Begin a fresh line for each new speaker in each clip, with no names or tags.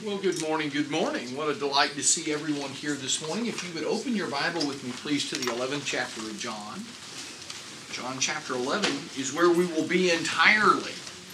Well, good morning, good morning. What a delight to see everyone here this morning. If you would open your Bible with me, please, to the 11th chapter of John. John chapter 11 is where we will be entirely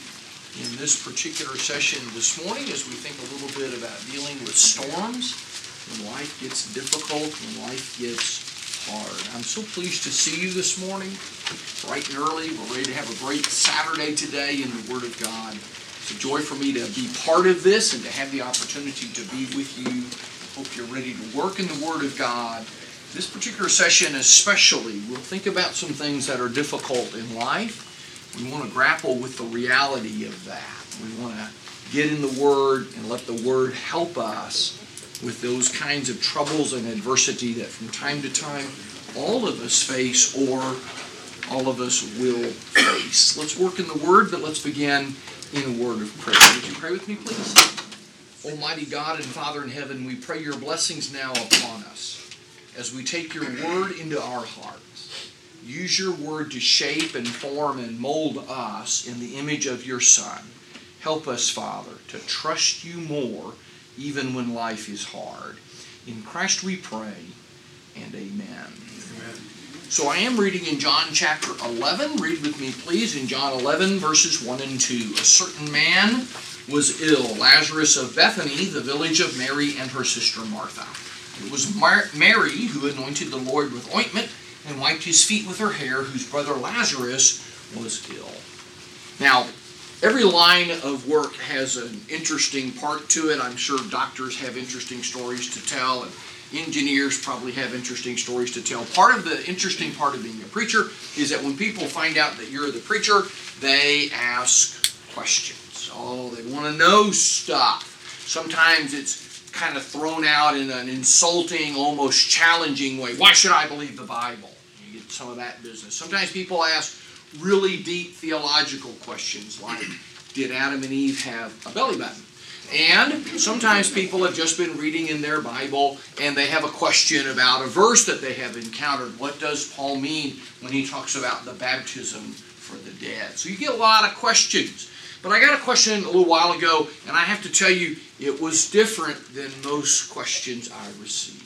in this particular session this morning as we think a little bit about dealing with storms, when life gets difficult, when life gets hard. I'm so pleased to see you this morning, bright and early. We're ready to have a great Saturday today in the Word of God. It's a joy for me to be part of this and to have the opportunity to be with you. Hope you're ready to work in the Word of God. This particular session especially, we'll think about some things that are difficult in life. We want to grapple with the reality of that. We want to get in the Word and let the Word help us with those kinds of troubles and adversity that from time to time all of us face or all of us will face. Let's work in the Word, but let's begin in a word of prayer. Would you pray with me, please? Almighty God and Father in heaven, we pray your blessings now upon us as we take your word into our hearts. Use your word to shape and form and mold us in the image of your Son. Help us, Father, to trust you more even when life is hard. In Christ we pray, and amen. Amen. So I am reading in John chapter 11. Read with me, please, in John 11, verses 1 and 2. A certain man was ill, Lazarus of Bethany, the village of Mary and her sister Martha. It was Mary who anointed the Lord with ointment and wiped his feet with her hair, whose brother Lazarus was ill. Now, every line of work has an interesting part to it. I'm sure doctors have interesting stories to tell, and engineers probably have interesting stories to tell. Part of the interesting part of being a preacher is that when people find out that you're the preacher, they ask questions. Oh, they want to know stuff. Sometimes it's kind of thrown out in an insulting, almost challenging way. Why should I believe the Bible? You get some of that business. Sometimes people ask really deep theological questions like, did Adam and Eve have a belly button? And sometimes people have just been reading in their Bible and they have a question about a verse that they have encountered. What does Paul mean when he talks about the baptism for the dead? So you get a lot of questions. But I got a question a little while ago, and I have to tell you, it was different than most questions I received.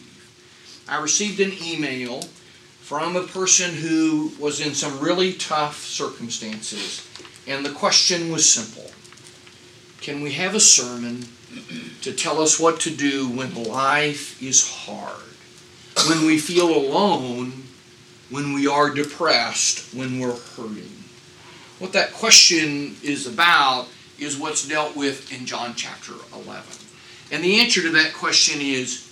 I received an email from a person who was in some really tough circumstances, and the question was simple. Can we have a sermon to tell us what to do when life is hard, when we feel alone, when we are depressed, when we're hurting? What that question is about is what's dealt with in John chapter 11. And the answer to that question is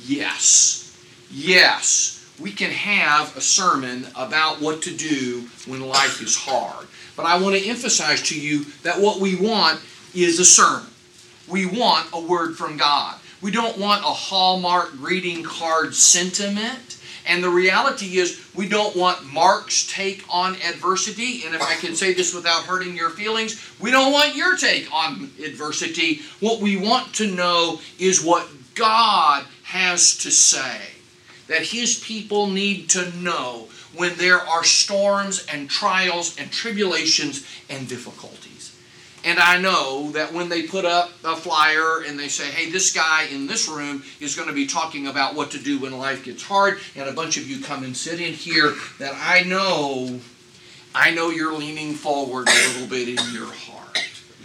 yes. Yes, we can have a sermon about what to do when life is hard. But I want to emphasize to you that what we want is a sermon. We want a word from God. We don't want a Hallmark greeting card sentiment. And the reality is we don't want Mark's take on adversity. And if I can say this without hurting your feelings, we don't want your take on adversity. What we want to know is what God has to say. That His people need to know when there are storms and trials and tribulations and difficulties. And I know that when they put up a flyer and they say, hey, this guy in this room is going to be talking about what to do when life gets hard, and a bunch of you come and sit in here, that I know you're leaning forward a little bit in your heart.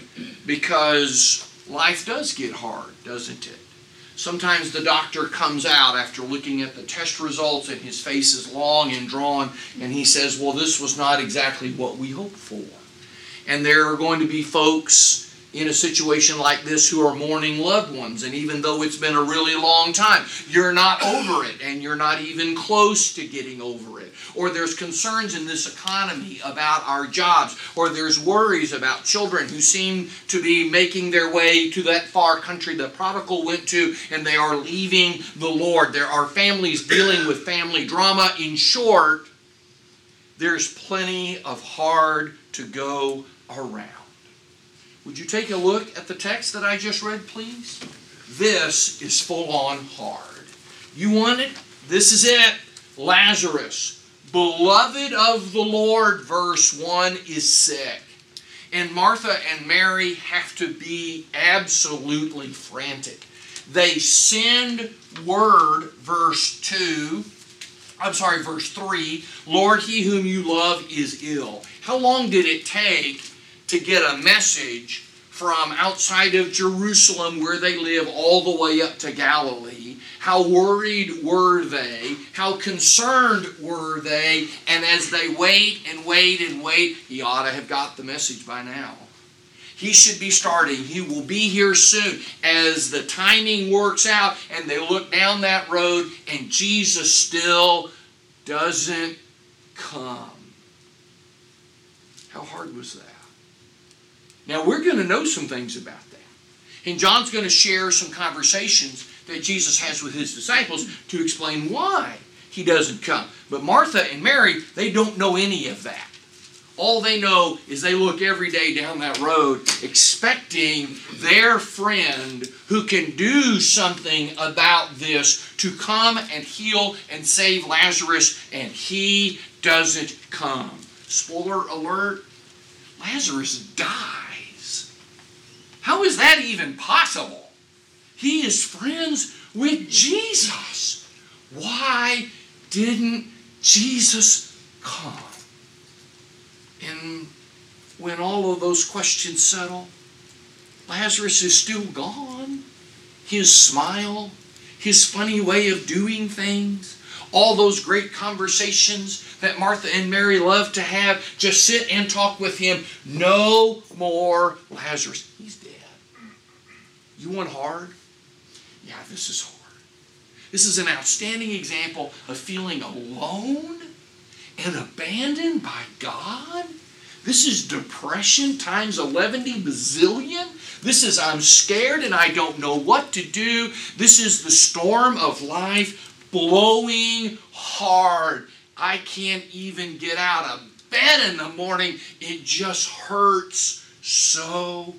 Because life does get hard, doesn't it? Sometimes the doctor comes out after looking at the test results and his face is long and drawn, and he says, well, this was not exactly what we hoped for. And there are going to be folks in a situation like this who are mourning loved ones. And even though it's been a really long time, you're not over it. And you're not even close to getting over it. Or there's concerns in this economy about our jobs. Or there's worries about children who seem to be making their way to that far country the prodigal went to, and they are leaving the Lord. There are families dealing with family drama. In short, there's plenty of hard to go around. Would you take a look at the text that I just read, please? This is full-on hard. You want it? This is it. Lazarus, beloved of the Lord, verse 1, is sick. And Martha and Mary have to be absolutely frantic. They send word, verse 3, Lord, he whom you love is ill. How long did it take to get a message from outside of Jerusalem where they live all the way up to Galilee? How worried were they? How concerned were they? And as they wait and wait and wait, he ought to have got the message by now. He should be starting. He will be here soon. As the timing works out and they look down that road and Jesus still doesn't come. How hard was that? Now we're going to know some things about that. And John's going to share some conversations that Jesus has with his disciples to explain why he doesn't come. But Martha and Mary, they don't know any of that. All they know is they look every day down that road expecting their friend who can do something about this to come and heal and save Lazarus, and he doesn't come. Spoiler alert, Lazarus dies. How is that even possible? He is friends with Jesus. Why didn't Jesus come? And when all of those questions settle, Lazarus is still gone. His smile, his funny way of doing things, all those great conversations that Martha and Mary love to have, just sit and talk with him. No more Lazarus. He's dead. You want hard? Yeah, this is hard. This is an outstanding example of feeling alone and abandoned by God. This is depression times 11 bazillion. This is I'm scared and I don't know what to do. This is the storm of life blowing hard. I can't even get out of bed in the morning. It just hurts so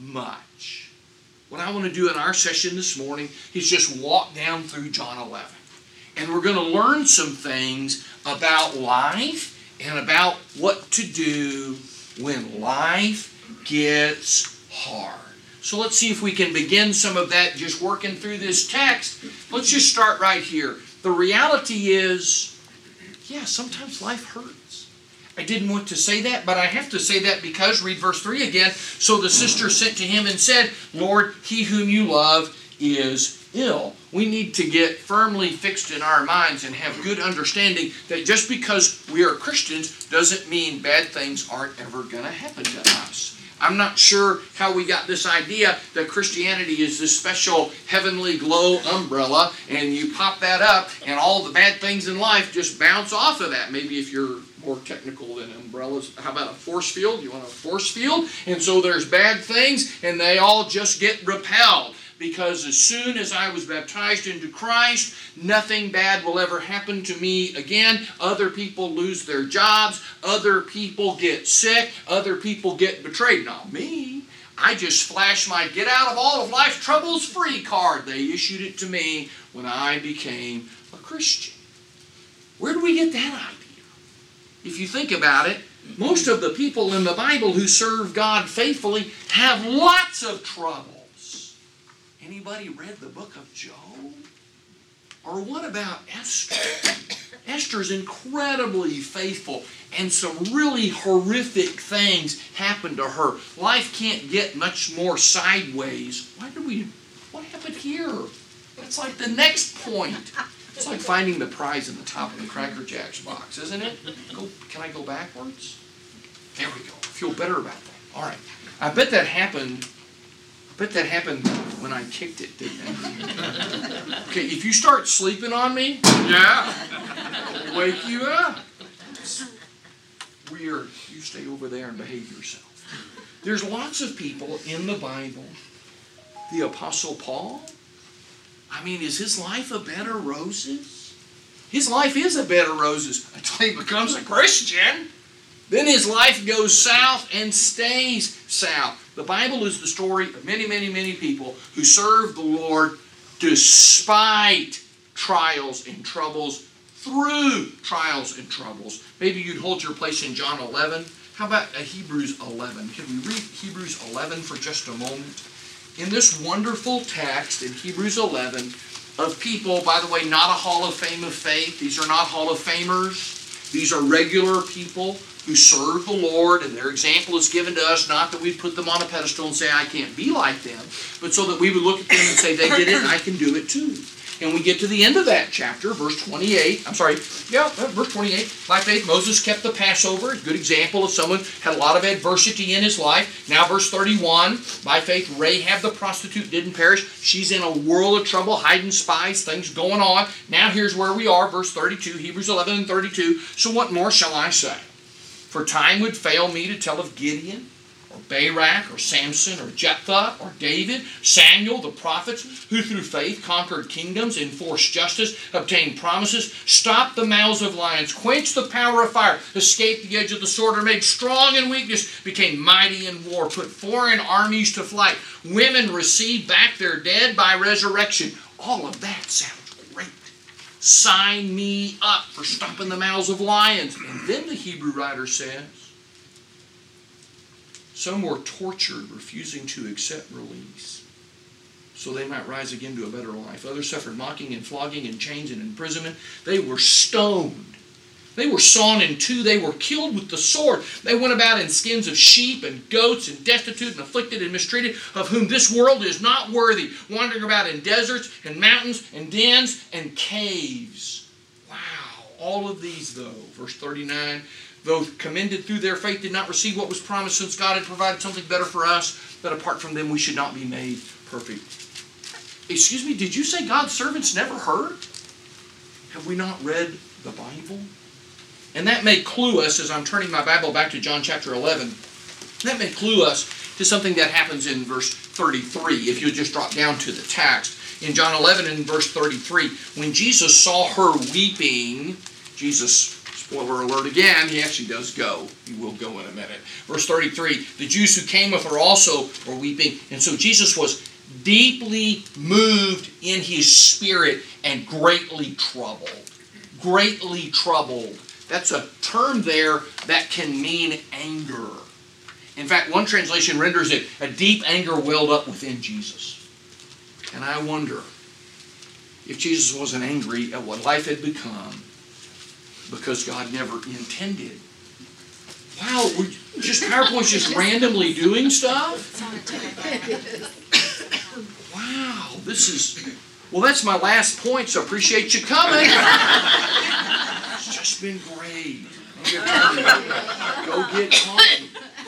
much. What I want to do in our session this morning is just walk down through John 11. And we're going to learn some things about life and about what to do when life gets hard. So let's see if we can begin some of that just working through this text. Let's just start right here. The reality is, yeah, sometimes life hurts. I didn't want to say that, but I have to say that because, read verse 3 again. So the sister sent to him and said, Lord, he whom you love is ill. We need to get firmly fixed in our minds and have good understanding that just because we are Christians doesn't mean bad things aren't ever going to happen to us. I'm not sure how we got this idea that Christianity is this special heavenly glow umbrella, and you pop that up and all the bad things in life just bounce off of that. Maybe if you're more technical than umbrellas, how about a force field? You want a force field? And so there's bad things and they all just get repelled. Because as soon as I was baptized into Christ, nothing bad will ever happen to me again. Other people lose their jobs. Other people get sick. Other people get betrayed. Not me. I just flashed my get out of all of life troubles free card. They issued it to me when I became a Christian. Where do we get that idea? If you think about it, most of the people in the Bible who serve God faithfully have lots of trouble. Anybody read the book of Job? Or what about Esther? Esther's incredibly faithful, and some really horrific things happen to her. Life can't get much more sideways. What happened here? That's like the next point. It's like finding the prize in the top of the Cracker Jacks box, isn't it? Can I go backwards? There we go. I feel better about that. All right. I bet that happened when I kicked it, didn't it? Okay, if you start sleeping on me, yeah, I'll wake you up. Weird. You stay over there and behave yourself. There's lots of people in the Bible. The Apostle Paul, I mean, is his life a bed of roses? His life is a bed of roses until he becomes a Christian. Then his life goes south and stays south. The Bible is the story of many, many, many people who serve the Lord despite trials and troubles, through trials and troubles. Maybe you'd hold your place in John 11. How about Hebrews 11? Can we read Hebrews 11 for just a moment? In this wonderful text in Hebrews 11 of people, by the way, not a Hall of Fame of faith. These are not Hall of Famers. These are regular people who serve the Lord, and their example is given to us, not that we put them on a pedestal and say, I can't be like them, but so that we would look at them and say, they did it and I can do it too. And we get to the end of that chapter, verse 28. Verse 28. By faith, Moses kept the Passover. A good example of someone had a lot of adversity in his life. Now, verse 31. By faith, Rahab the prostitute didn't perish. She's in a world of trouble, hiding spies, things going on. Now, here's where we are, verse 32, Hebrews 11 and 32. So what more shall I say? For time would fail me to tell of Gideon, or Barak, or Samson, or Jephthah, or David, Samuel, the prophets, who through faith conquered kingdoms, enforced justice, obtained promises, stopped the mouths of lions, quenched the power of fire, escaped the edge of the sword, are made strong in weakness, became mighty in war, put foreign armies to flight. Women received back their dead by resurrection. All of that sounds great. Sign me up for stopping the mouths of lions. And then the Hebrew writer says, some were tortured, refusing to accept release, so they might rise again to a better life. Others suffered mocking and flogging and chains and imprisonment. They were stoned. They were sawn in two. They were killed with the sword. They went about in skins of sheep and goats and destitute and afflicted and mistreated, of whom this world is not worthy, wandering about in deserts and mountains and dens and caves. Wow. All of these, though, verse 39, though commended through their faith, did not receive what was promised, since God had provided something better for us, that apart from them we should not be made perfect. Excuse me, did you say God's servants never heard? Have we not read the Bible? And that may clue us, as I'm turning my Bible back to John chapter 11, that may clue us to something that happens in verse 33, if you just drop down to the text. In John 11 and verse 33, when Jesus saw her weeping, Jesus, spoiler alert again, he actually does go. He will go in a minute. Verse 33, the Jews who came with her also were weeping. And so Jesus was deeply moved in his spirit and greatly troubled. Greatly troubled. That's a term there that can mean anger. In fact, one translation renders it, a deep anger welled up within Jesus. And I wonder if Jesus wasn't angry at what life had become, because God never intended. Wow, just PowerPoint's just randomly doing stuff? Wow, this is... Well, that's my last point, so appreciate you coming. It's just been great. Go get home.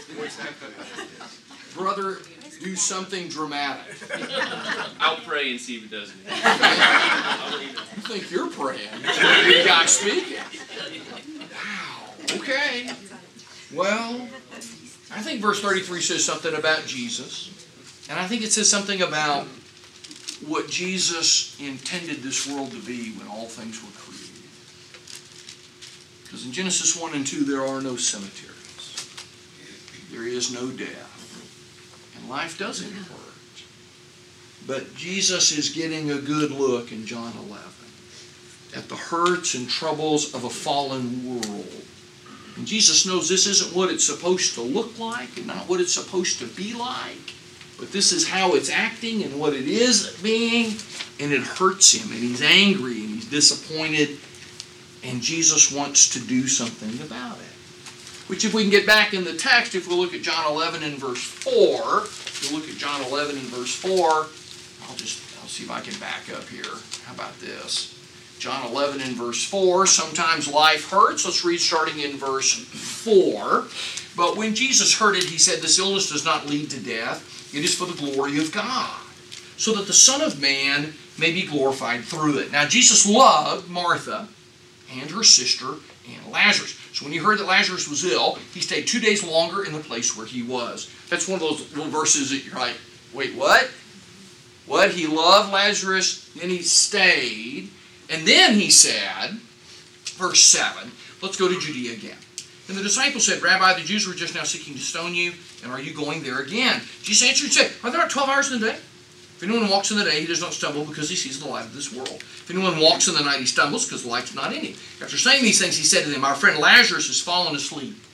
Brother, do something dramatic.
I'll pray and see if it does anything.
You think you're praying? You guys speaking. Wow. Okay. Well, I think verse 33 says something about Jesus. And I think it says something about what Jesus intended this world to be when all things were created. Because in Genesis 1 and 2, there are no cemeteries. There is no death. And life doesn't hurt. But Jesus is getting a good look in John 11 at the hurts and troubles of a fallen world. And Jesus knows this isn't what it's supposed to look like and not what it's supposed to be like. But this is how it's acting and what it is being. And it hurts him. And he's angry and he's disappointed. And Jesus wants to do something about it. Which, if we can get back in the text, if we look at John 11 and verse 4, if we look at John 11 and verse 4, I'll see if I can back up here. How about this? John 11 and verse 4, sometimes life hurts. Let's read starting in verse 4. But when Jesus heard it, he said, this illness does not lead to death. It is for the glory of God, so that the Son of Man may be glorified through it. Now, Jesus loved Martha and her sister and Lazarus. So when he heard that Lazarus was ill, he stayed 2 days longer in the place where he was. That's one of those little verses that you're like, wait, what? What? He loved Lazarus, then he stayed. And then he said, verse 7, let's go to Judea again. And the disciples said, Rabbi, the Jews were just now seeking to stone you, and are you going there again? Jesus answered and said, are there not 12 hours in the day? If anyone walks in the day, he does not stumble because he sees the light of this world. If anyone walks in the night, he stumbles because the light's not in him. After saying these things, he said to them, our friend Lazarus has fallen asleep.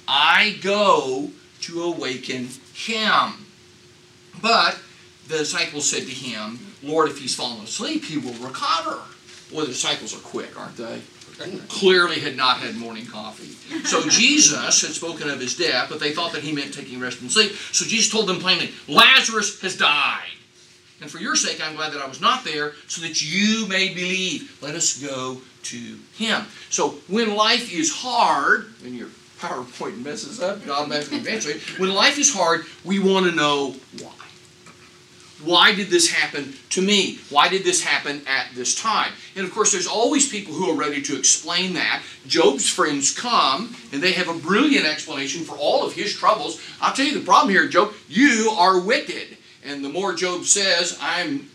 I go to awaken him. But the disciples said to him, Lord, if he's fallen asleep, he will recover. Boy, the disciples are quick, aren't they? Clearly had not had morning coffee. So Jesus had spoken of his death, but they thought that he meant taking rest and sleep. So Jesus told them plainly, Lazarus has died. And for your sake, I'm glad that I was not there, so that you may believe. Let us go to him. So when life is hard, when your PowerPoint messes up, God makes me eventually. When life is hard, we want to know why. Why did this happen to me? Why did this happen at this time? And of course, there's always people who are ready to explain that. Job's friends come, and they have a brilliant explanation for all of his troubles. I'll tell you the problem here, Job. You are wicked. And the more Job says, I'm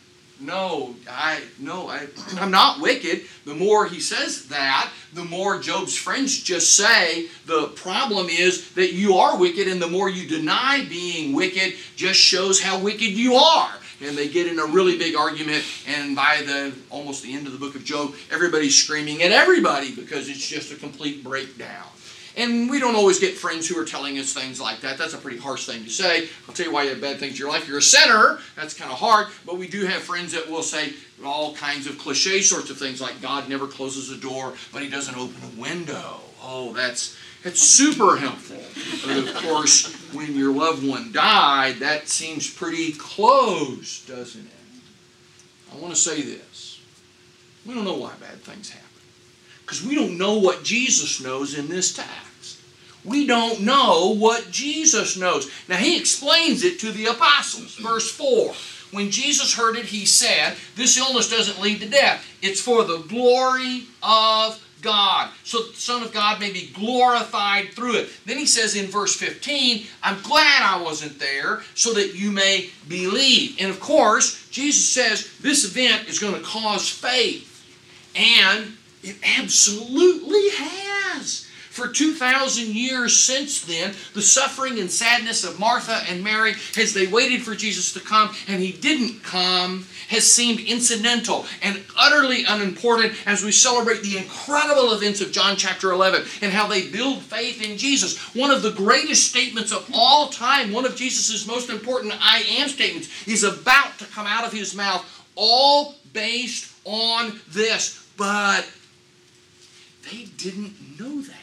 not wicked, the more he says that, the more Job's friends just say, the problem is that you are wicked, and the more you deny being wicked just shows how wicked you are. And they get in a really big argument, and by almost the end of the book of Job, everybody's screaming at everybody because it's just a complete breakdown. And we don't always get friends who are telling us things like that. That's a pretty harsh thing to say. I'll tell you why you have bad things in your life. You're a sinner. That's kind of hard. But we do have friends that will say all kinds of cliche sorts of things like God never closes a door, but he doesn't open a window. Oh, that's super helpful. But of course, when your loved one died, that seems pretty close, doesn't it? I want to say this. We don't know why bad things happen. Because we don't know what Jesus knows in this text. We don't know what Jesus knows. Now, he explains it to the apostles. Verse 4. When Jesus heard it, he said, this illness doesn't lead to death. It's for the glory of God. So the Son of God may be glorified through it. Then he says in verse 15, I'm glad I wasn't there so that you may believe. And of course, Jesus says this event is going to cause faith. And it absolutely has. For 2,000 years since then, the suffering and sadness of Martha and Mary as they waited for Jesus to come and he didn't come has seemed incidental and utterly unimportant as we celebrate the incredible events of John chapter 11 and how they build faith in Jesus. One of the greatest statements of all time, one of Jesus' most important I am statements, is about to come out of his mouth, all based on this. But they didn't know that.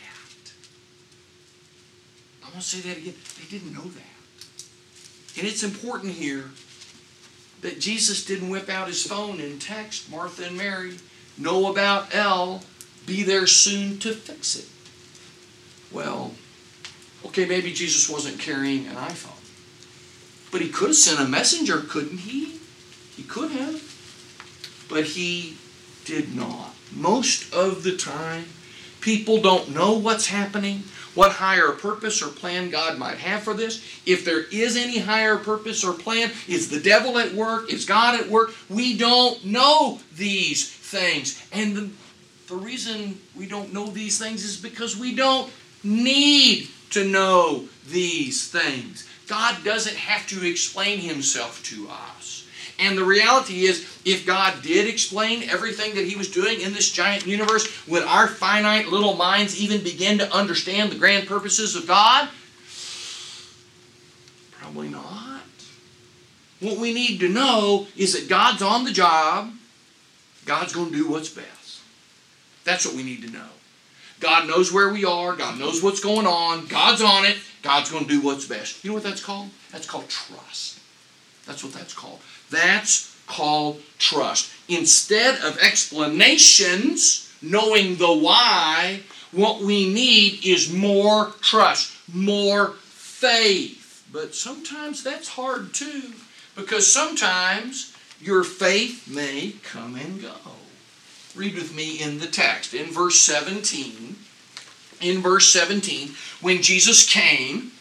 I want to say that again. They didn't know that. And it's important here that Jesus didn't whip out his phone and text Martha and Mary, know about L, be there soon to fix it. Well, okay, maybe Jesus wasn't carrying an iPhone. But he could have sent a messenger, couldn't he? He could have. But he did not. Most of the time, people don't know what's happening, what higher purpose or plan God might have for this. If there is any higher purpose or plan, is the devil at work? Is God at work? We don't know these things. And the reason we don't know these things is because we don't need to know these things. God doesn't have to explain himself to us. And the reality is, if God did explain everything that he was doing in this giant universe, would our finite little minds even begin to understand the grand purposes of God? Probably not. What we need to know is that God's on the job. God's going to do what's best. That's what we need to know. God knows where we are. God knows what's going on. God's on it. God's going to do what's best. You know what that's called? That's called trust. That's what that's called. That's called trust. Instead of explanations, knowing the why, what we need is more trust, more faith. But sometimes that's hard too, because sometimes your faith may come and go. Read with me in the text. In verse 17, when Jesus came,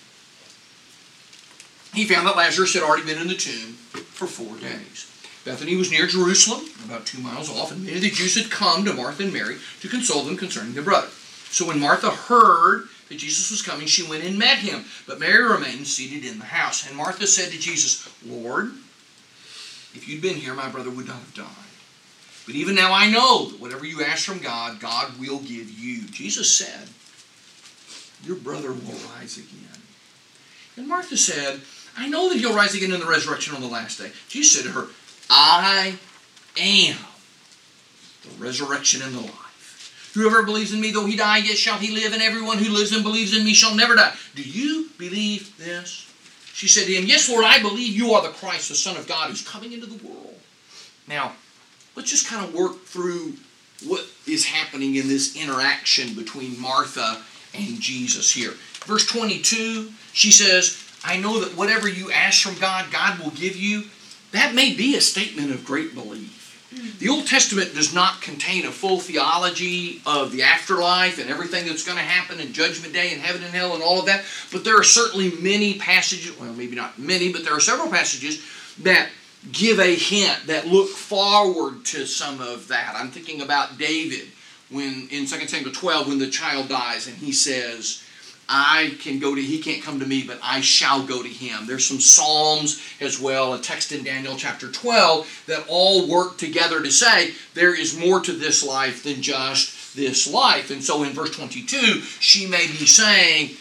he found that Lazarus had already been in the tomb for 4 days. Bethany was near Jerusalem, about 2 miles off, and many of the Jews had come to Martha and Mary to console them concerning their brother. So when Martha heard that Jesus was coming, she went and met him, but Mary remained seated in the house. And Martha said to Jesus, Lord, if you'd been here, my brother would not have died. But even now I know that whatever you ask from God, God will give you. Jesus said, your brother will rise again. And Martha said, I know that he'll rise again in the resurrection on the last day. Jesus said to her, I am the resurrection and the life. Whoever believes in me, though he die, yet shall he live, and everyone who lives and believes in me shall never die. Do you believe this? She said to him, yes, Lord, I believe you are the Christ, the Son of God, who's coming into the world. Now, let's just kind of work through what is happening in this interaction between Martha and Jesus here. Verse 22, she says, I know that whatever you ask from God, God will give you. That may be a statement of great belief. The Old Testament does not contain a full theology of the afterlife and everything that's going to happen in Judgment Day and heaven and hell and all of that. But there are certainly many passages, well, maybe not many, but there are several passages that give a hint, that look forward to some of that. I'm thinking about David when in 2 Samuel 12 when the child dies and he says, he can't come to me, but I shall go to him. There's some Psalms as well, a text in Daniel chapter 12 that all work together to say there is more to this life than just this life. And so in verse 22, she may be saying,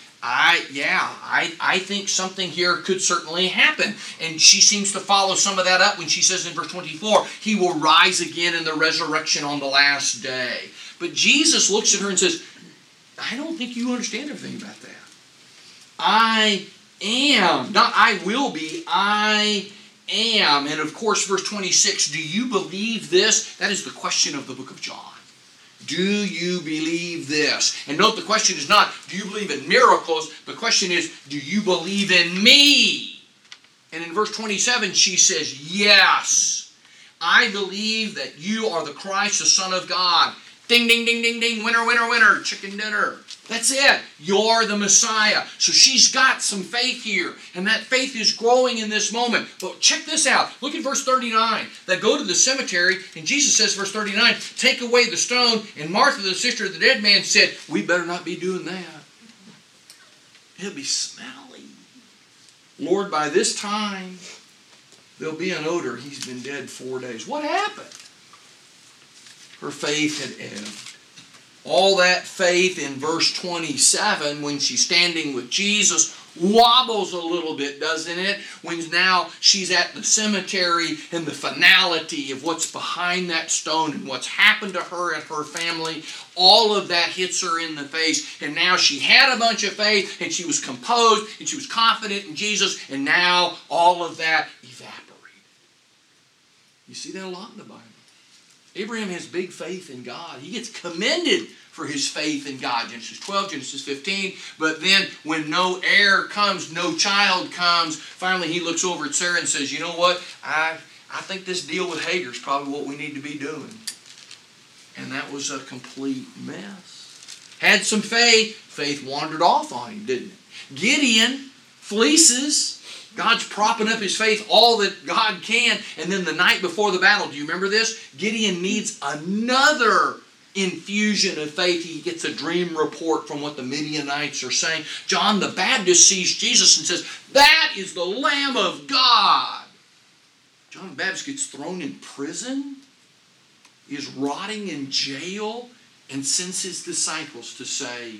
I think something here could certainly happen. And she seems to follow some of that up when she says in verse 24, he will rise again in the resurrection on the last day. But Jesus looks at her and says, I don't think you understand everything about that. I am. Not I will be. I am. And of course, verse 26, do you believe this? That is the question of the book of John. Do you believe this? And note the question is not, do you believe in miracles? The question is, do you believe in me? And in verse 27, she says, yes. I believe that you are the Christ, the Son of God. Ding, ding, ding, ding, ding, winner, winner, winner, chicken dinner. That's it. You're the Messiah. So she's got some faith here, and that faith is growing in this moment. But check this out. Look at verse 39. They go to the cemetery, and Jesus says, verse 39, take away the stone. And Martha, the sister of the dead man, said, we better not be doing that. It'll be smelly. Lord, by this time, there'll be an odor. He's been dead 4 days. What happened? Her faith had ebbed. All that faith in verse 27, when she's standing with Jesus, wobbles a little bit, doesn't it? When now she's at the cemetery and the finality of what's behind that stone and what's happened to her and her family, all of that hits her in the face. And now she had a bunch of faith and she was composed and she was confident in Jesus, and now all of that evaporated. You see that a lot in the Bible. Abraham has big faith in God. He gets commended for his faith in God. Genesis 12, Genesis 15. But then when no heir comes, no child comes, finally he looks over at Sarah and says, you know what? I think this deal with Hagar is probably what we need to be doing. And that was a complete mess. Had some faith. Faith wandered off on him, didn't it? Gideon fleeces. God's propping up his faith all that God can. And then the night before the battle, do you remember this? Gideon needs another infusion of faith. He gets a dream report from what the Midianites are saying. John the Baptist sees Jesus and says, that is the Lamb of God. John the Baptist gets thrown in prison, is rotting in jail, and sends his disciples to say,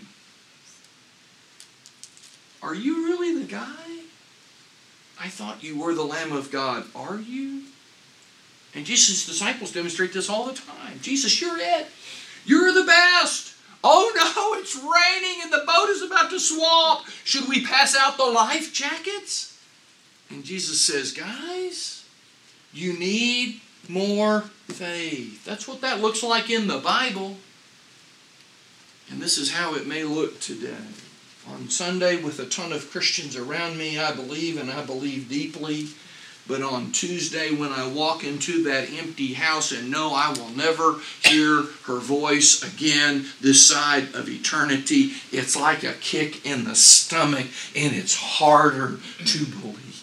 are you really the guy? I thought you were the Lamb of God. Are you? And Jesus' disciples demonstrate this all the time. Jesus, you're it. You're the best. Oh no, it's raining and the boat is about to swamp. Should we pass out the life jackets? And Jesus says, guys, you need more faith. That's what that looks like in the Bible. And this is how it may look today. On Sunday, with a ton of Christians around me, I believe, and I believe deeply. But on Tuesday, when I walk into that empty house and know I will never hear her voice again this side of eternity, it's like a kick in the stomach, and it's harder to believe.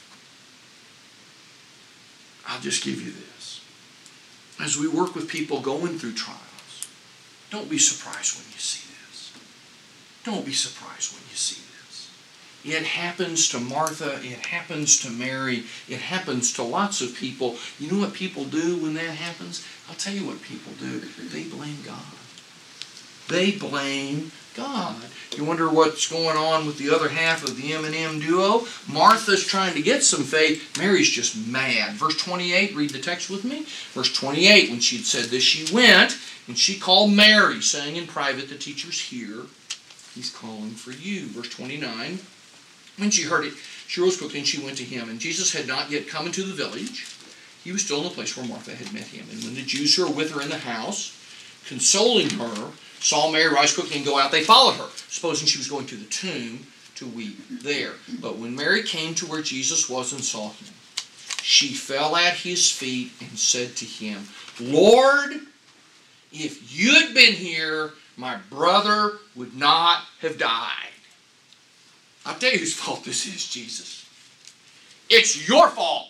I'll just give you this. As we work with people going through trials, don't be surprised when you see this. Don't be surprised when you see this. It happens to Martha. It happens to Mary. It happens to lots of people. You know what people do when that happens? I'll tell you what people do. They blame God. They blame God. You wonder what's going on with the other half of the M&M duo? Martha's trying to get some faith. Mary's just mad. Verse 28, read the text with me. Verse 28, when she had said this, she went and she called Mary, saying in private, the teacher's here. He's calling for you. Verse 29, when she heard it, she rose quickly and she went to him. And Jesus had not yet come into the village. He was still in the place where Martha had met him. And when the Jews who were with her in the house, consoling her, saw Mary rise quickly and go out, they followed her, supposing she was going to the tomb to weep there. But when Mary came to where Jesus was and saw him, she fell at his feet and said to him, Lord, if you'd been here, my brother would not have died. I'll tell you whose fault this is, Jesus. It's your fault.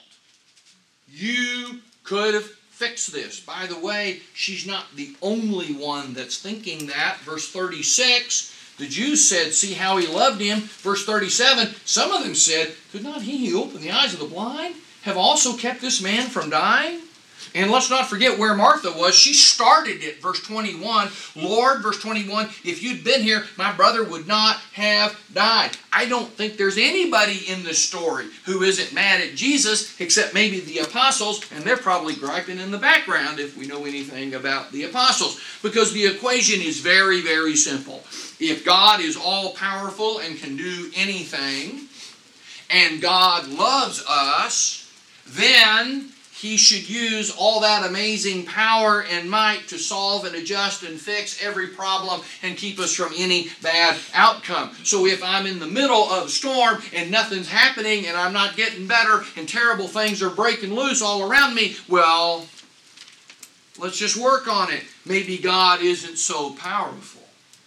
You could have fixed this. By the way, she's not the only one that's thinking that. Verse 36, the Jews said, see how he loved him. Verse 37, some of them said, could not he who opened the eyes of the blind have also kept this man from dying? And let's not forget where Martha was. She started it, verse 21. Lord, verse 21, if you'd been here, my brother would not have died. I don't think there's anybody in this story who isn't mad at Jesus except maybe the apostles, and they're probably griping in the background if we know anything about the apostles. Because the equation is very, very simple. If God is all-powerful and can do anything, and God loves us, then He should use all that amazing power and might to solve and adjust and fix every problem and keep us from any bad outcome. So if I'm in the middle of a storm and nothing's happening and I'm not getting better and terrible things are breaking loose all around me, well, let's just work on it. Maybe God isn't so powerful.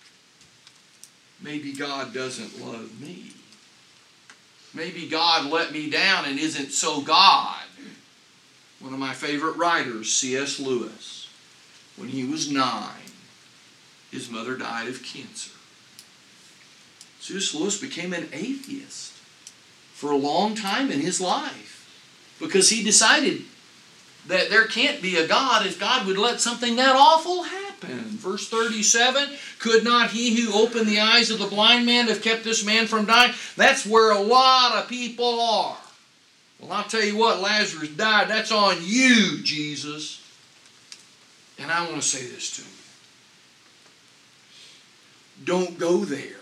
Maybe God doesn't love me. Maybe God let me down and isn't so God. One of my favorite writers, C.S. Lewis, when he was 9, his mother died of cancer. C.S. Lewis became an atheist for a long time in his life because he decided that there can't be a God if God would let something that awful happen. Verse 37, could not he who opened the eyes of the blind man have kept this man from dying? That's where a lot of people are. Well, I'll tell you what, Lazarus died. That's on you, Jesus. And I want to say this to you. Don't go there.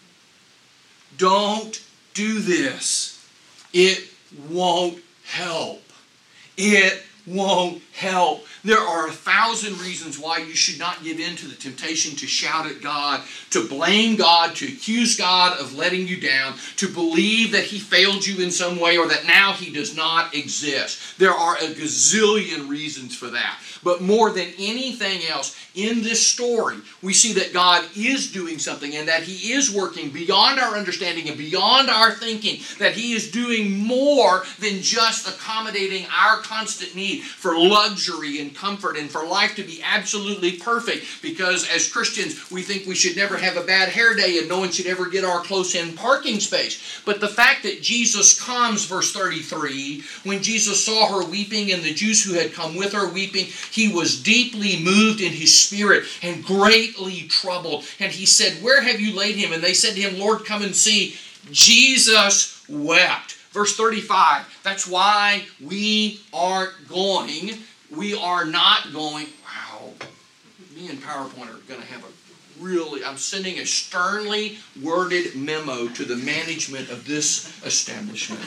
Don't do this. It won't help. It won't help. There are 1,000 reasons why you should not give in to the temptation to shout at God, to blame God, to accuse God of letting you down, to believe that He failed you in some way or that now He does not exist. There are a gazillion reasons for that. But more than anything else, in this story, we see that God is doing something and that He is working beyond our understanding and beyond our thinking, that He is doing more than just accommodating our constant need for luxury and comfort and for life to be absolutely perfect, because as Christians we think we should never have a bad hair day and no one should ever get our close-in parking space. But the fact that Jesus comes, verse 33, when Jesus saw her weeping and the Jews who had come with her weeping, He was deeply moved in His spirit and greatly troubled. And He said, where have you laid him? And they said to Him, Lord, come and see. Jesus wept. Verse 35, that's why we aren't going. We are not going. Wow. Me and PowerPoint are going to have a really, I'm sending a sternly worded memo to the management of this establishment.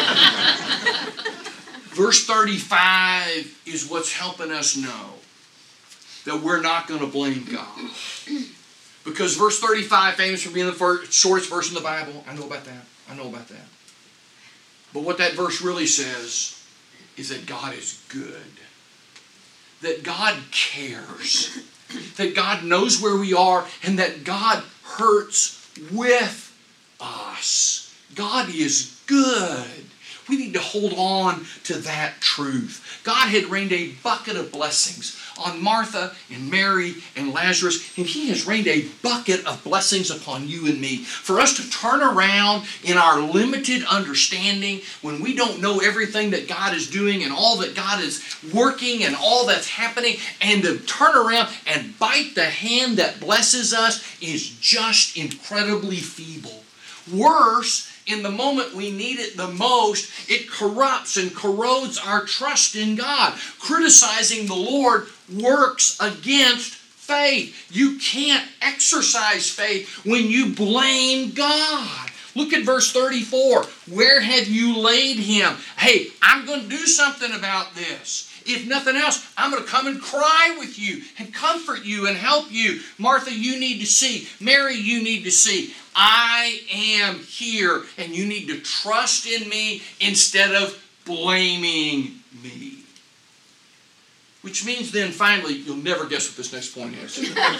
Verse 35 is what's helping us know that we're not going to blame God. Because verse 35, famous for being the shortest verse in the Bible, I know about that. But what that verse really says is that God is good. That God cares. That God knows where we are and that God hurts with us. God is good. We need to hold on to that truth. God had rained a bucket of blessings on Martha and Mary and Lazarus, and He has rained a bucket of blessings upon you and me. For us to turn around in our limited understanding, when we don't know everything that God is doing and all that God is working and all that's happening, and to turn around and bite the hand that blesses us is just incredibly feeble. Worse, in the moment we need it the most, it corrupts and corrodes our trust in God. Criticizing the Lord works against faith. You can't exercise faith when you blame God. Look at verse 34. Where have you laid him? Hey, I'm going to do something about this. If nothing else, I'm going to come and cry with you and comfort you and help you. Martha, you need to see. Mary, you need to see. I am here, and you need to trust in me instead of blaming me. Which means then finally, you'll never guess what this next point is.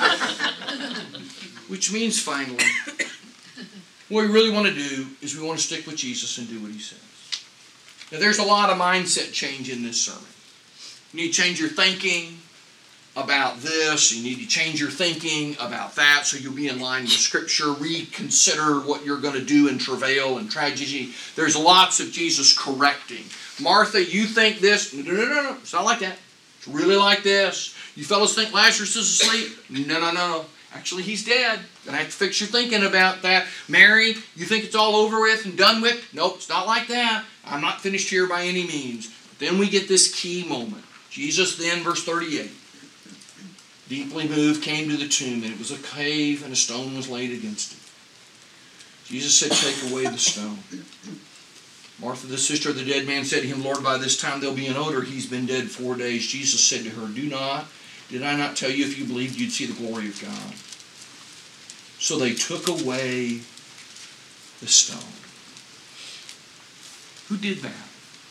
Which means finally, what we really want to do is we want to stick with Jesus and do what He says. Now there's a lot of mindset change in this sermon. You need to change your thinking about this. You need to change your thinking about that so you'll be in line with Scripture. Reconsider what you're going to do in travail and tragedy. There's lots of Jesus correcting. Martha, you think this. No. It's not like that. It's really like this. You fellows think Lazarus is asleep. No. Actually, he's dead. You're going to have to fix your thinking about that. Mary, you think it's all over with and done with? Nope, it's not like that. I'm not finished here by any means. But then we get this key moment. Jesus then, verse 38, deeply moved, came to the tomb, and it was a cave, and a stone was laid against it. Jesus said, take away the stone. Martha, the sister of the dead man, said to him, Lord, by this time there'll be an odor. He's been dead 4 days. Jesus said to her, did I not tell you if you believed you'd see the glory of God? So they took away the stone. Who did that?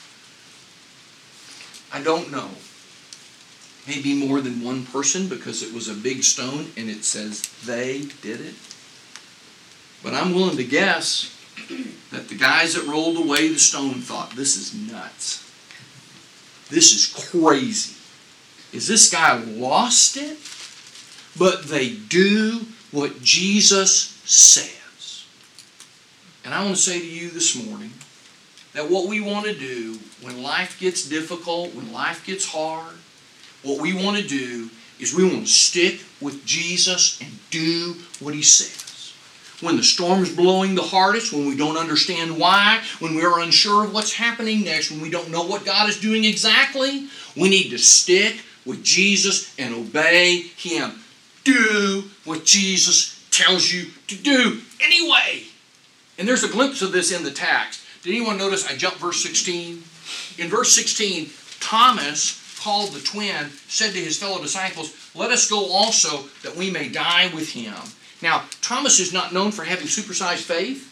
I don't know. Maybe more than one person because it was a big stone and it says they did it. But I'm willing to guess that the guys that rolled away the stone thought, this is nuts. This is crazy. Is this guy lost it? But they do what Jesus says. And I want to say to you this morning that what we want to do when life gets difficult, when life gets hard, what we want to do is we want to stick with Jesus and do what He says. When the storm's blowing the hardest, when we don't understand why, when we're unsure of what's happening next, when we don't know what God is doing exactly, we need to stick with Jesus and obey Him. Do what Jesus tells you to do anyway. And there's a glimpse of this in the text. Did anyone notice I jumped verse 16? In verse 16, Thomas, called the twin, said to his fellow disciples, let us go also that we may die with Him. Now, Thomas is not known for having supersized faith,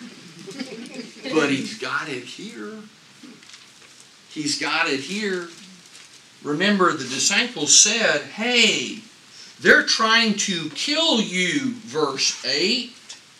but he's got it here. He's got it here. Remember, the disciples said, hey, they're trying to kill you, verse 8.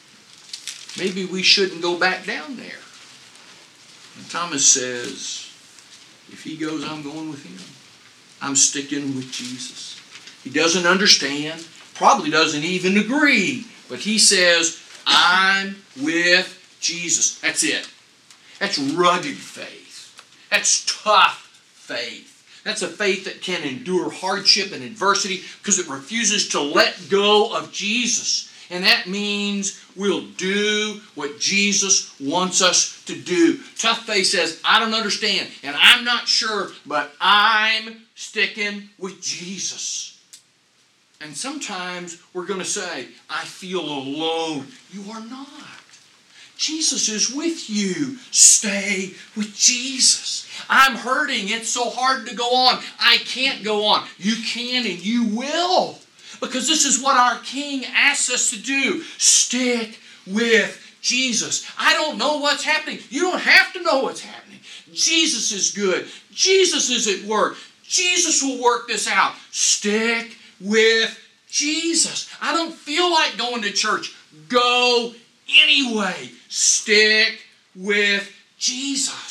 Maybe we shouldn't go back down there. And Thomas says, if he goes, I'm going with him. I'm sticking with Jesus. He doesn't understand, probably doesn't even agree, but he says, I'm with Jesus. That's it. That's rugged faith. That's tough faith. That's a faith that can endure hardship and adversity because it refuses to let go of Jesus. And that means we'll do what Jesus wants us to do. Tough faith says, I don't understand, and I'm not sure, but I'm sticking with Jesus. And sometimes we're going to say, I feel alone. You are not. Jesus is with you. Stay with Jesus. I'm hurting. It's so hard to go on. I can't go on. You can and you will. Because this is what our King asks us to do. Stick with Jesus. I don't know what's happening. You don't have to know what's happening. Jesus is good. Jesus is at work. Jesus will work this out. Stick with Jesus. I don't feel like going to church. Go anyway. Stick with Jesus.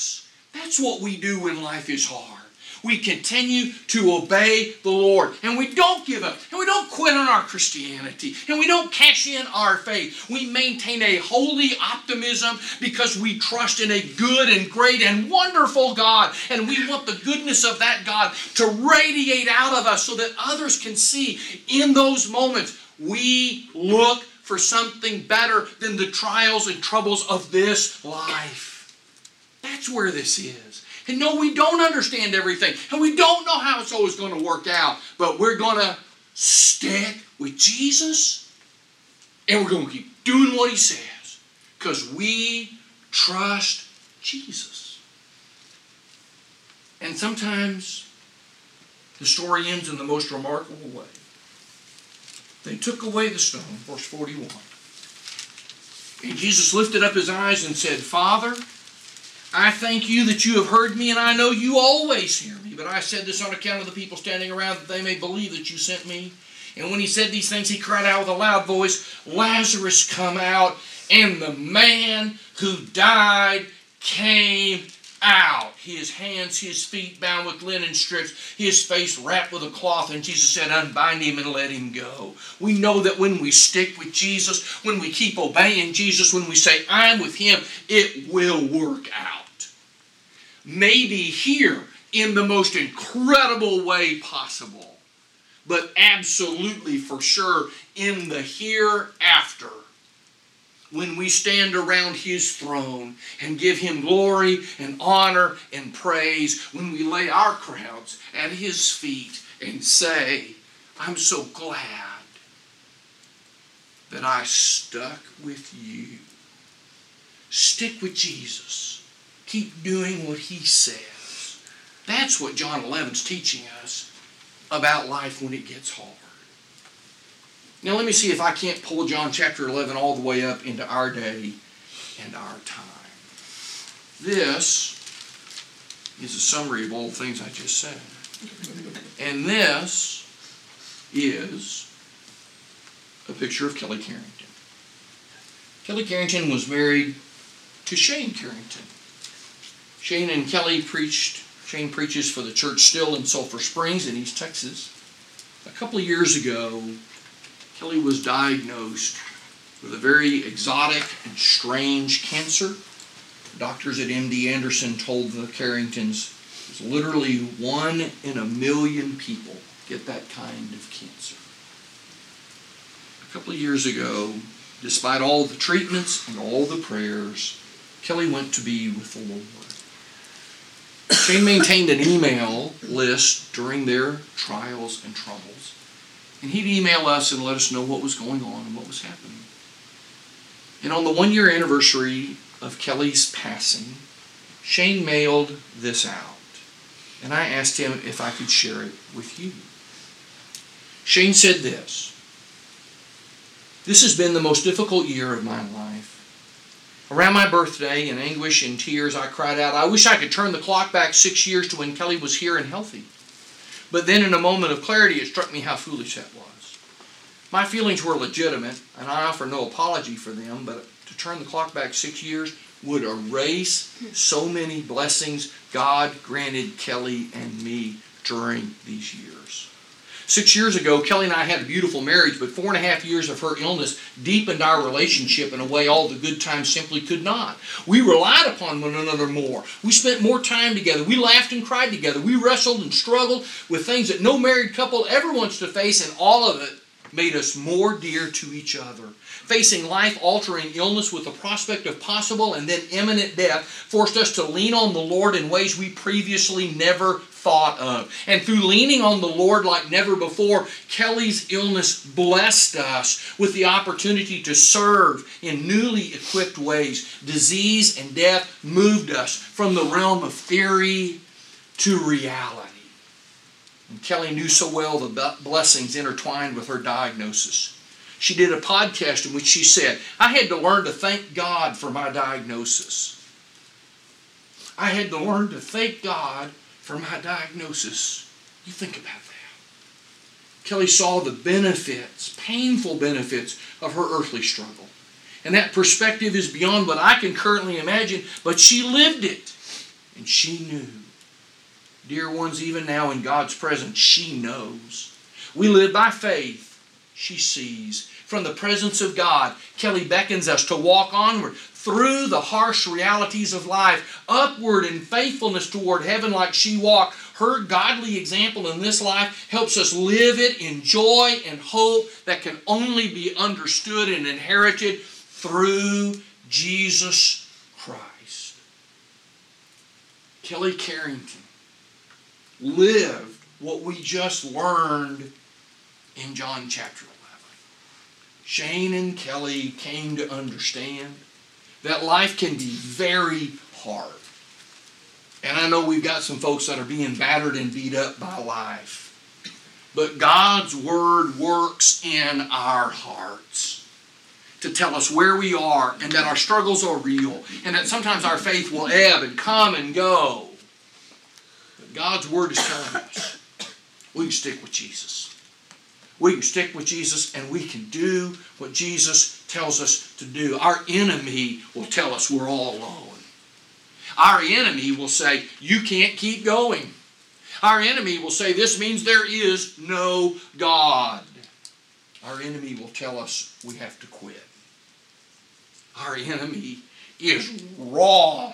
That's what we do when life is hard. We continue to obey the Lord. And we don't give up. And we don't quit on our Christianity. And we don't cash in our faith. We maintain a holy optimism because we trust in a good and great and wonderful God. And we want the goodness of that God to radiate out of us so that others can see in those moments we look for something better than the trials and troubles of this life. That's where this is. And no, we don't understand everything. And we don't know how it's always going to work out. But we're going to stick with Jesus. And we're going to keep doing what He says. Because we trust Jesus. And sometimes the story ends in the most remarkable way. They took away the stone, verse 41. And Jesus lifted up His eyes and said, Father, I thank You that You have heard me, and I know You always hear me. But I said this on account of the people standing around, that they may believe that You sent me. And when He said these things, He cried out with a loud voice, Lazarus, come out. And the man who died came out. His hands, his feet bound with linen strips, his face wrapped with a cloth. And Jesus said, unbind him and let him go. We know that when we stick with Jesus, when we keep obeying Jesus, when we say, I'm with Him, it will work out. Maybe here in the most incredible way possible, but absolutely for sure in the hereafter, when we stand around His throne and give Him glory and honor and praise, when we lay our crowns at His feet and say, I'm so glad that I stuck with You. Stick with Jesus. Keep doing what He says. That's what John 11 is teaching us about life when it gets hard. Now let me see if I can't pull John chapter 11 all the way up into our day and our time. This is a summary of all the things I just said. And this is a picture of Kelly Carrington. Kelly Carrington was married to Shane Carrington. Shane and Kelly preached. Shane preaches for the church still in Sulphur Springs in East Texas. A couple of years ago, Kelly was diagnosed with a very exotic and strange cancer. Doctors at MD Anderson told the Carringtons it's literally 1 in a million people get that kind of cancer. A couple of years ago, despite all the treatments and all the prayers, Kelly went to be with the Lord. Shane maintained an email list during their trials and troubles. And he'd email us and let us know what was going on and what was happening. And on the 1-year anniversary of Kelly's passing, Shane mailed this out. And I asked him if I could share it with you. Shane said this: this has been the most difficult year of my life. Around my birthday, in anguish and tears, I cried out, I wish I could turn the clock back 6 years to when Kelly was here and healthy. But then in a moment of clarity, it struck me how foolish that was. My feelings were legitimate, and I offer no apology for them, but to turn the clock back 6 years would erase so many blessings God granted Kelly and me during these years. 6 years ago, Kelly and I had a beautiful marriage, but 4.5 years of her illness deepened our relationship in a way all the good times simply could not. We relied upon one another more. We spent more time together. We laughed and cried together. We wrestled and struggled with things that no married couple ever wants to face, and all of it made us more dear to each other. Facing life-altering illness with the prospect of possible and then imminent death forced us to lean on the Lord in ways we previously never thought of. And through leaning on the Lord like never before, Kelly's illness blessed us with the opportunity to serve in newly equipped ways. Disease and death moved us from the realm of theory to reality. And Kelly knew so well the blessings intertwined with her diagnosis. She did a podcast in which she said, I had to learn to thank God for my diagnosis. I had to learn to thank God for my diagnosis. You think about that. Kelly saw the benefits, painful benefits, of her earthly struggle. And that perspective is beyond what I can currently imagine, but she lived it. And she knew. Dear ones, even now in God's presence, she knows. We live by faith. She sees. From the presence of God, Kelly beckons us to walk onward through the harsh realities of life, upward in faithfulness toward heaven like she walked. Her godly example in this life helps us live it in joy and hope that can only be understood and inherited through Jesus Christ. Kelly Carrington lived what we just learned in John chapter 11. Shane and Kelly came to understand that life can be very hard. And I know we've got some folks that are being battered and beat up by life. But God's Word works in our hearts to tell us where we are and that our struggles are real and that sometimes our faith will ebb and come and go. But God's Word is telling us we can stick with Jesus. We can stick with Jesus and we can do what Jesus tells us to do. Our enemy will tell us we're all alone. Our enemy will say, you can't keep going. Our enemy will say, this means there is no God. Our enemy will tell us we have to quit. Our enemy is raw.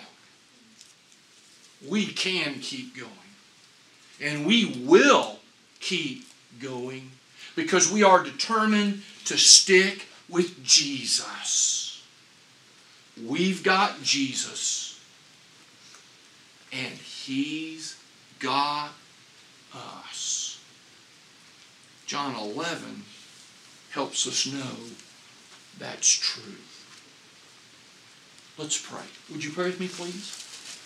We can keep going. And we will keep going because we are determined to stick with Jesus. We've got Jesus. And He's got us. John 11 helps us know that's true. Let's pray. Would you pray with me, please?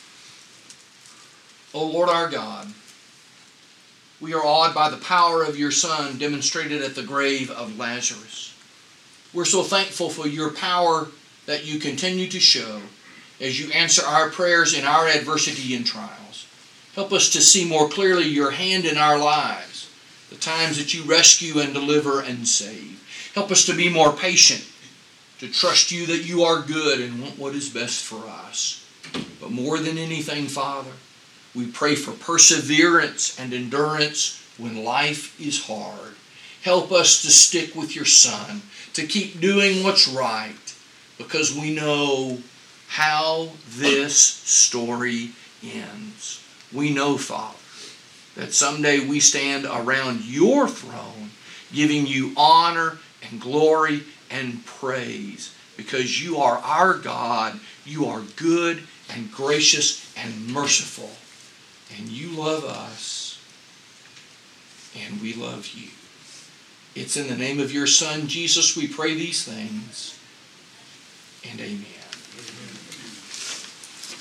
O Lord our God, we are awed by the power of your Son demonstrated at the grave of Lazarus. We're so thankful for your power that you continue to show as you answer our prayers in our adversity and trials. Help us to see more clearly your hand in our lives, the times that you rescue and deliver and save. Help us to be more patient, to trust you that you are good and want what is best for us. But more than anything, Father, we pray for perseverance and endurance when life is hard. Help us to stick with your Son, to keep doing what's right, because we know how this story ends. We know, Father, that someday we stand around your throne giving you honor and glory and praise because you are our God, you are good and gracious and merciful, and you love us and we love you. It's in the name of your Son, Jesus, we pray these things, and amen.